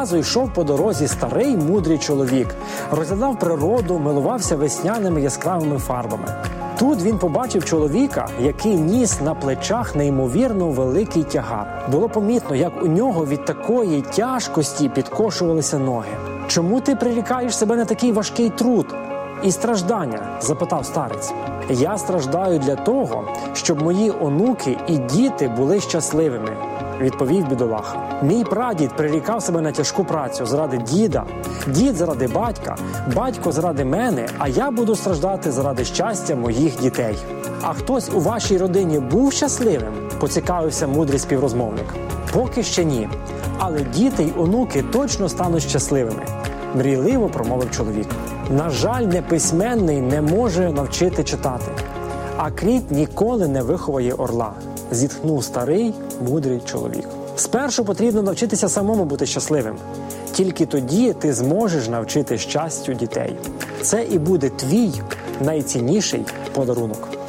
разу йшов по дорозі старий мудрий чоловік, розглядав природу, милувався весняними яскравими фарбами. Тут він побачив чоловіка, який ніс на плечах неймовірно великий тягар. Було помітно, як у нього від такої тяжкості підкошувалися ноги. «Чому ти прирікаєш себе на такий важкий труд і страждання?» – запитав старець. «Я страждаю для того, щоб мої онуки і діти були щасливими», – відповів бідолаха. «Мій прадід прирікав себе на тяжку працю заради діда, дід заради батька, батько заради мене, а я буду страждати заради щастя моїх дітей». «А хтось у вашій родині був щасливим?» – поцікавився мудрий співрозмовник. «Поки ще ні, але діти й онуки точно стануть щасливими», – мрійливо промовив чоловік. «На жаль, неписьменний не може навчити читати, а кріт ніколи не виховає орла», – зітхнув старий мудрий чоловік. «Спершу потрібно навчитися самому бути щасливим. Тільки тоді ти зможеш навчити щастю дітей. Це і буде твій найцінніший подарунок».